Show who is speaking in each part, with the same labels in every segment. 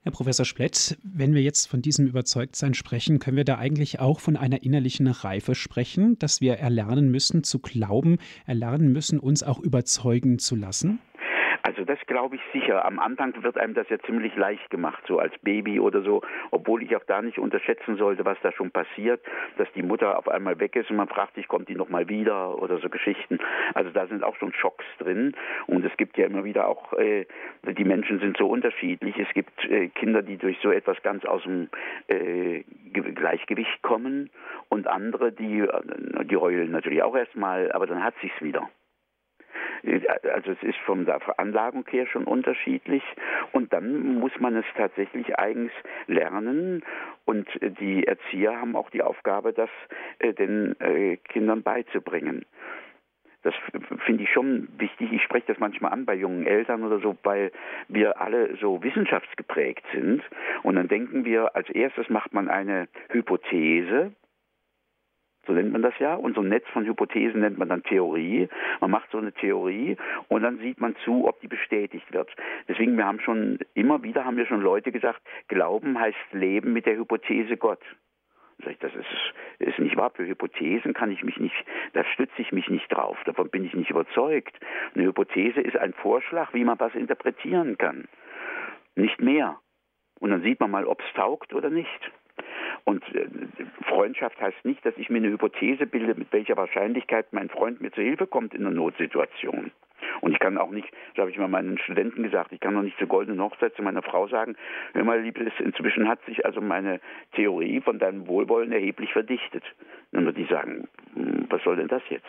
Speaker 1: Herr Professor Splett, wenn wir jetzt von diesem Überzeugtsein sprechen, können wir da eigentlich auch von einer innerlichen Reife sprechen, dass wir erlernen müssen zu glauben, erlernen müssen, uns auch überzeugen zu lassen?
Speaker 2: Also das glaube ich sicher. Am Anfang wird einem das ja ziemlich leicht gemacht, so als Baby oder so, obwohl ich auch da nicht unterschätzen sollte, was da schon passiert, dass die Mutter auf einmal weg ist und man fragt sich, kommt die noch mal wieder oder so Geschichten. Also da sind auch schon Schocks drin und es gibt ja immer wieder auch, die Menschen sind so unterschiedlich. Es gibt Kinder, die durch so etwas ganz aus dem Gleichgewicht kommen und andere, die heulen natürlich auch erstmal, aber dann hat sich's wieder. Also es ist von der Veranlagung her schon unterschiedlich und dann muss man es tatsächlich eigens lernen und die Erzieher haben auch die Aufgabe, das den Kindern beizubringen. Das finde ich schon wichtig. Ich spreche das manchmal an bei jungen Eltern oder so, weil wir alle so wissenschaftsgeprägt sind und dann denken wir, als erstes macht man eine Hypothese. So nennt man das ja. Und so ein Netz von Hypothesen nennt man dann Theorie. Man macht so eine Theorie und dann sieht man zu, ob die bestätigt wird. Deswegen, immer wieder haben wir schon Leute gesagt, Glauben heißt Leben mit der Hypothese Gott. Sag ich, das ist nicht wahr. Für Hypothesen da stütze ich mich nicht drauf. Davon bin ich nicht überzeugt. Eine Hypothese ist ein Vorschlag, wie man was interpretieren kann. Nicht mehr. Und dann sieht man mal, ob es taugt oder nicht. Und Freundschaft heißt nicht, dass ich mir eine Hypothese bilde, mit welcher Wahrscheinlichkeit mein Freund mir zur Hilfe kommt in einer Notsituation. Und ich kann auch nicht, das habe ich mal meinen Studenten gesagt, ich kann noch nicht zur goldenen Hochzeit zu meiner Frau sagen, hör mal, Liebes, inzwischen hat sich also meine Theorie von deinem Wohlwollen erheblich verdichtet. Dann wird die sagen, was soll denn das jetzt?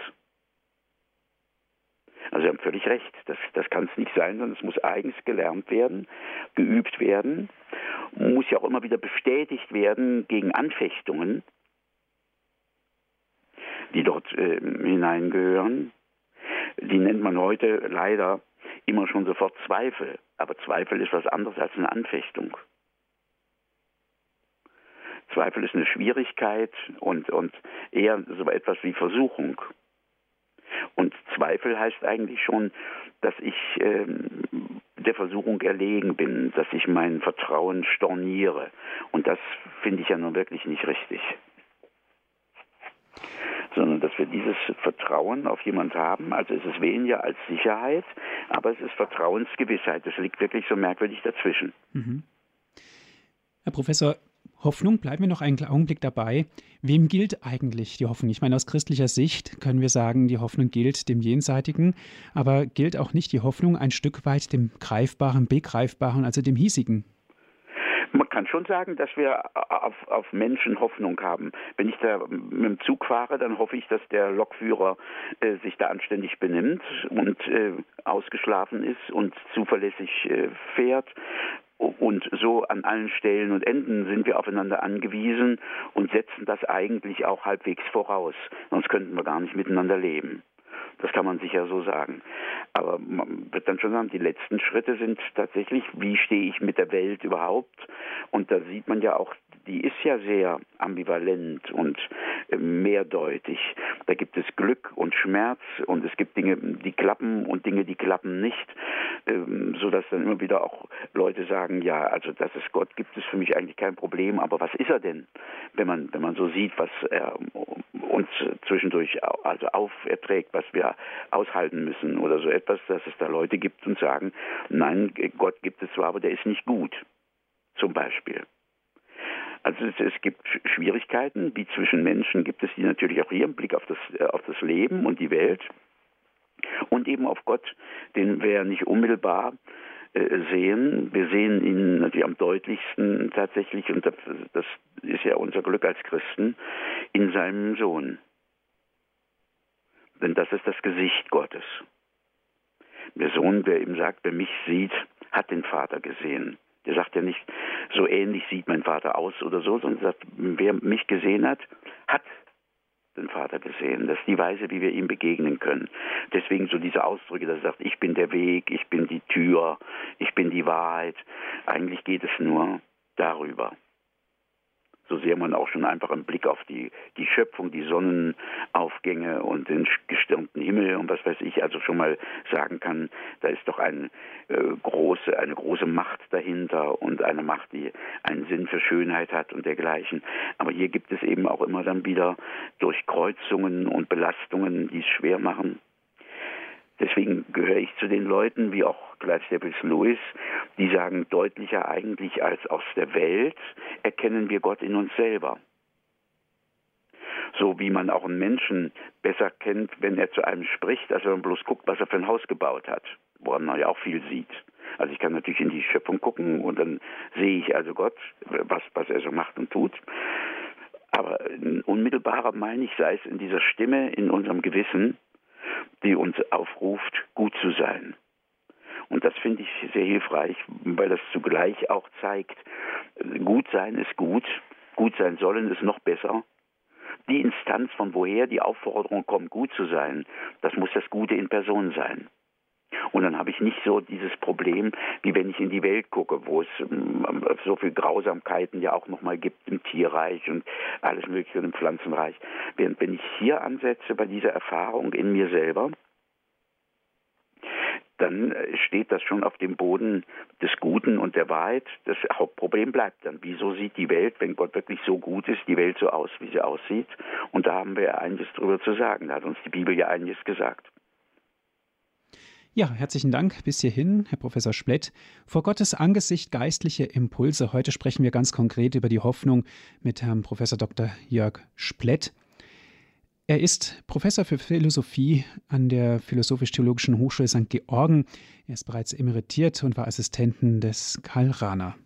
Speaker 2: Also Sie haben völlig recht, das kann es nicht sein, sondern es muss eigens gelernt werden, geübt werden, muss ja auch immer wieder bestätigt werden gegen Anfechtungen, die dort hineingehören. Die nennt man heute leider immer schon sofort Zweifel, aber Zweifel ist was anderes als eine Anfechtung. Zweifel ist eine Schwierigkeit und eher so etwas wie Versuchung. Und Zweifel heißt eigentlich schon, dass ich der Versuchung erlegen bin, dass ich mein Vertrauen storniere. Und das finde ich ja nun wirklich nicht richtig. Sondern dass wir dieses Vertrauen auf jemand haben, also es ist weniger als Sicherheit, aber es ist Vertrauensgewissheit. Das liegt wirklich so merkwürdig dazwischen.
Speaker 1: Mhm. Herr Professor, Hoffnung, bleiben wir noch einen Augenblick dabei. Wem gilt eigentlich die Hoffnung? Ich meine, aus christlicher Sicht können wir sagen, die Hoffnung gilt dem Jenseitigen, aber gilt auch nicht die Hoffnung ein Stück weit dem Greifbaren, Begreifbaren, also dem Hiesigen?
Speaker 2: Man kann schon sagen, dass wir auf Menschen Hoffnung haben. Wenn ich da mit dem Zug fahre, dann hoffe ich, dass der Lokführer sich da anständig benimmt und ausgeschlafen ist und zuverlässig fährt. Und so an allen Stellen und Enden sind wir aufeinander angewiesen und setzen das eigentlich auch halbwegs voraus. Sonst könnten wir gar nicht miteinander leben. Das kann man sicher so sagen. Aber man wird dann schon sagen, die letzten Schritte sind tatsächlich, wie stehe ich mit der Welt überhaupt? Und da sieht man ja auch, die ist ja sehr ambivalent und mehrdeutig. Da gibt es Glück und Schmerz und es gibt Dinge, die klappen und Dinge, die klappen nicht, sodass dann immer wieder auch Leute sagen, ja, also dass es Gott gibt, ist für mich eigentlich kein Problem, aber was ist er denn, wenn man so sieht, was er uns zwischendurch also auferträgt, was wir aushalten müssen oder so etwas, dass es da Leute gibt und sagen, nein, Gott gibt es zwar, aber der ist nicht gut, zum Beispiel. Also es gibt Schwierigkeiten, wie zwischen Menschen gibt es die natürlich auch hier im Blick auf das Leben und die Welt und eben auf Gott, den wir ja nicht unmittelbar sehen. Wir sehen ihn natürlich am deutlichsten tatsächlich, und das ist ja unser Glück als Christen, in seinem Sohn. Denn das ist das Gesicht Gottes. Der Sohn, der ihm sagt, wer mich sieht, hat den Vater gesehen. Der sagt ja nicht, so ähnlich sieht mein Vater aus oder so, sondern sagt, wer mich gesehen hat, hat den Vater gesehen. Das ist die Weise, wie wir ihm begegnen können. Deswegen so diese Ausdrücke, dass er sagt, ich bin der Weg, ich bin die Tür, ich bin die Wahrheit. Eigentlich geht es nur darüber. So sehr man auch schon einfach im Blick auf die Schöpfung, die Sonnenaufgänge und den gestirnten Himmel und was weiß ich, also schon mal sagen kann, da ist doch eine große Macht dahinter und eine Macht, die einen Sinn für Schönheit hat und dergleichen. Aber hier gibt es eben auch immer dann wieder Durchkreuzungen und Belastungen, die es schwer machen. Deswegen gehöre ich zu den Leuten, wie auch Clive Staples Lewis, die sagen, deutlicher eigentlich als aus der Welt erkennen wir Gott in uns selber. So wie man auch einen Menschen besser kennt, wenn er zu einem spricht, als wenn man bloß guckt, was er für ein Haus gebaut hat, woran man ja auch viel sieht. Also ich kann natürlich in die Schöpfung gucken und dann sehe ich also Gott, was er so macht und tut. Aber unmittelbarer, meine ich, sei es in dieser Stimme, in unserem Gewissen, die uns aufruft, gut zu sein. Und das finde ich sehr hilfreich, weil das zugleich auch zeigt, gut sein ist gut sein sollen ist noch besser. Die Instanz, von woher die Aufforderung kommt, gut zu sein, das muss das Gute in Person sein. Und dann habe ich nicht so dieses Problem, wie wenn ich in die Welt gucke, wo es so viel Grausamkeiten ja auch nochmal gibt im Tierreich und alles Mögliche und im Pflanzenreich. Wenn ich hier ansetze bei dieser Erfahrung in mir selber, dann steht das schon auf dem Boden des Guten und der Wahrheit. Das Hauptproblem bleibt dann. Wieso sieht die Welt, wenn Gott wirklich so gut ist, die Welt so aus, wie sie aussieht? Und da haben wir ja einiges drüber zu sagen. Da hat uns die Bibel ja einiges gesagt.
Speaker 1: Ja, herzlichen Dank bis hierhin, Herr Professor Splett. Vor Gottes Angesicht geistliche Impulse. Heute sprechen wir ganz konkret über die Hoffnung mit Herrn Professor Dr. Jörg Splett. Er ist Professor für Philosophie an der Philosophisch-Theologischen Hochschule St. Georgen. Er ist bereits emeritiert und war Assistenten des Karl Rahner.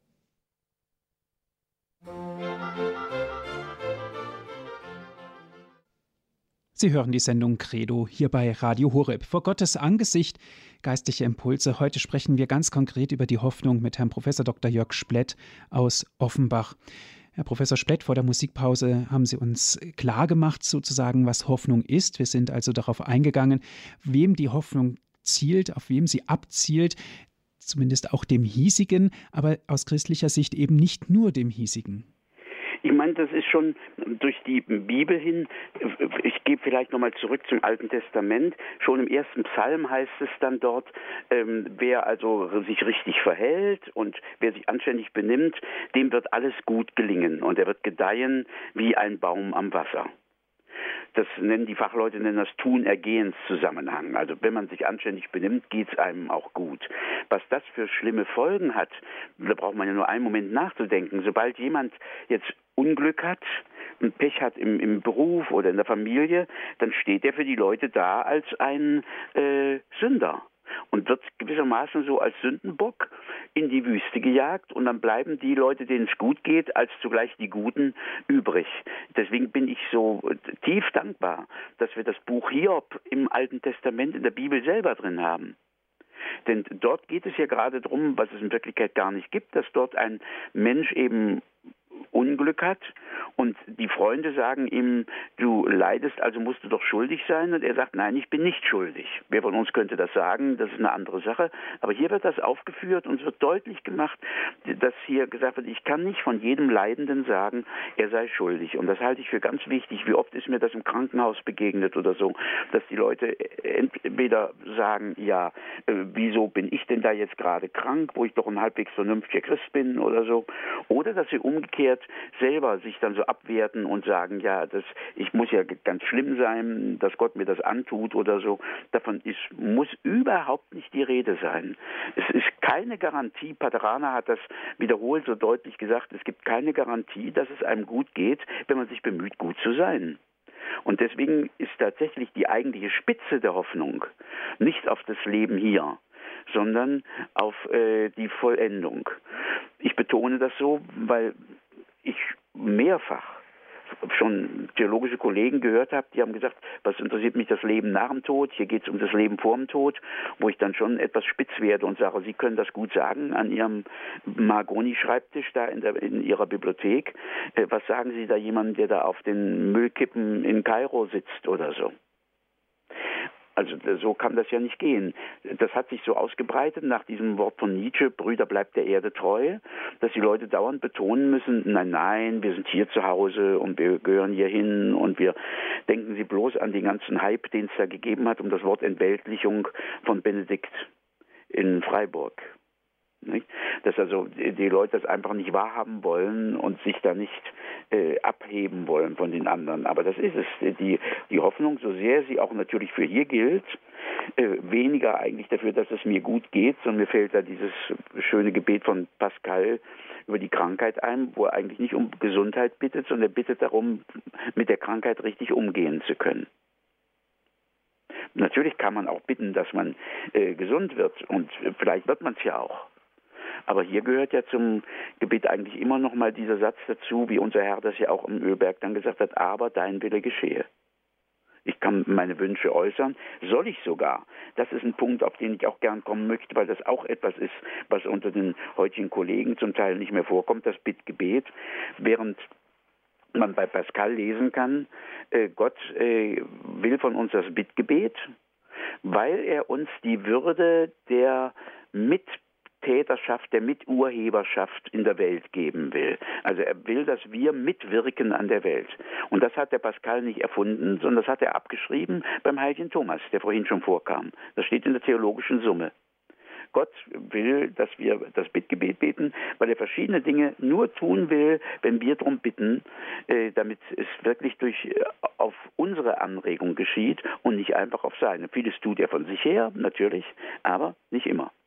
Speaker 1: Sie hören die Sendung Credo hier bei Radio Horeb. Vor Gottes Angesicht geistliche Impulse. Heute sprechen wir ganz konkret über die Hoffnung mit Herrn Professor Dr. Jörg Splett aus Offenbach. Herr Professor Splett, vor der Musikpause haben Sie uns klargemacht, sozusagen, was Hoffnung ist. Wir sind also darauf eingegangen, wem die Hoffnung zielt, auf wem sie abzielt, zumindest auch dem Hiesigen, aber aus christlicher Sicht eben nicht nur dem Hiesigen.
Speaker 2: Ich meine, das ist schon durch die Bibel hin, ich gehe vielleicht nochmal zurück zum Alten Testament, schon im ersten Psalm heißt es dann dort, wer also sich richtig verhält und wer sich anständig benimmt, dem wird alles gut gelingen und er wird gedeihen wie ein Baum am Wasser. Das nennen die Fachleute das Tun-Ergehens-Zusammenhang. Also wenn man sich anständig benimmt, geht es einem auch gut. Was das für schlimme Folgen hat, da braucht man ja nur einen Moment nachzudenken. Sobald jemand jetzt Unglück hat und Pech hat im Beruf oder in der Familie, dann steht er für die Leute da als ein Sünder und wird gewissermaßen so als Sündenbock in die Wüste gejagt und dann bleiben die Leute, denen es gut geht, als zugleich die Guten übrig. Deswegen bin ich so tief dankbar, dass wir das Buch Hiob im Alten Testament in der Bibel selber drin haben. Denn dort geht es ja gerade darum, was es in Wirklichkeit gar nicht gibt, dass dort ein Mensch eben Unglück hat und die Freunde sagen ihm, du leidest, also musst du doch schuldig sein, und er sagt, nein, ich bin nicht schuldig. Wer von uns könnte das sagen, das ist eine andere Sache, aber hier wird das aufgeführt und es wird deutlich gemacht, dass hier gesagt wird, ich kann nicht von jedem Leidenden sagen, er sei schuldig, und das halte ich für ganz wichtig. Wie oft ist mir das im Krankenhaus begegnet oder so, dass die Leute entweder sagen, ja, wieso bin ich denn da jetzt gerade krank, wo ich doch ein halbwegs vernünftiger Christ bin oder so, oder dass sie umgekehrt selber sich dann so abwerten und sagen, ja, ich muss ja ganz schlimm sein, dass Gott mir das antut oder so. Davon muss überhaupt nicht die Rede sein. Es ist keine Garantie, Pater Rahner hat das wiederholt so deutlich gesagt, es gibt keine Garantie, dass es einem gut geht, wenn man sich bemüht, gut zu sein. Und deswegen ist tatsächlich die eigentliche Spitze der Hoffnung nicht auf das Leben hier, sondern auf die Vollendung. Ich betone das so, weil ich mehrfach schon theologische Kollegen gehört habe, die haben gesagt, was interessiert mich das Leben nach dem Tod, hier geht es um das Leben vor dem Tod, wo ich dann schon etwas spitz werde und sage, Sie können das gut sagen an Ihrem Mahagoni-Schreibtisch da in Ihrer Bibliothek. Was sagen Sie da jemandem, der da auf den Müllkippen in Kairo sitzt oder so? Also so kann das ja nicht gehen. Das hat sich so ausgebreitet nach diesem Wort von Nietzsche, Brüder, bleibt der Erde treu, dass die Leute dauernd betonen müssen, nein, nein, wir sind hier zu Hause und wir gehören hier hin und wir denken Sie bloß an den ganzen Hype, den es da gegeben hat, um das Wort Entweltlichung von Benedikt in Freiburg. Nicht? Dass also die Leute das einfach nicht wahrhaben wollen und sich da nicht abheben wollen von den anderen. Aber das ist es. Die Hoffnung, so sehr sie auch natürlich für hier gilt, weniger eigentlich dafür, dass es mir gut geht, sondern mir fällt da dieses schöne Gebet von Pascal über die Krankheit ein, wo er eigentlich nicht um Gesundheit bittet, sondern er bittet darum, mit der Krankheit richtig umgehen zu können. Natürlich kann man auch bitten, dass man gesund wird und vielleicht wird man es ja auch. Aber hier gehört ja zum Gebet eigentlich immer noch mal dieser Satz dazu, wie unser Herr das ja auch im Ölberg dann gesagt hat, aber dein Wille geschehe. Ich kann meine Wünsche äußern, soll ich sogar. Das ist ein Punkt, auf den ich auch gern kommen möchte, weil das auch etwas ist, was unter den heutigen Kollegen zum Teil nicht mehr vorkommt, das Bittgebet. Während man bei Pascal lesen kann, Gott will von uns das Bittgebet, weil er uns die Würde der Mittäterschaft, der Miturheberschaft in der Welt geben will. Also er will, dass wir mitwirken an der Welt. Und das hat der Pascal nicht erfunden, sondern das hat er abgeschrieben beim heiligen Thomas, der vorhin schon vorkam. Das steht in der theologischen Summe. Gott will, dass wir das Bittgebet beten, weil er verschiedene Dinge nur tun will, wenn wir darum bitten, damit es wirklich auf unsere Anregung geschieht und nicht einfach auf seine. Vieles tut er von sich her, natürlich, aber nicht immer.